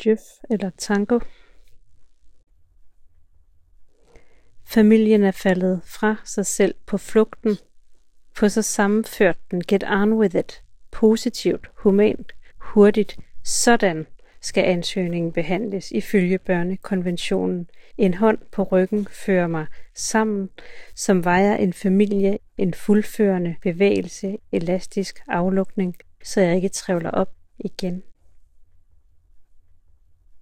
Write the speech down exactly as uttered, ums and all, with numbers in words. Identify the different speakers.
Speaker 1: Djøf eller tango. Familien er faldet fra sig selv på flugten. Få så sammenført den. Get on with it. Positivt, humant, hurtigt. Sådan skal ansøgningen behandles ifølge børnekonventionen. En hånd på ryggen fører mig sammen, som vejer en familie, en fuldførende bevægelse, elastisk aflukning, så jeg ikke trævler op igen.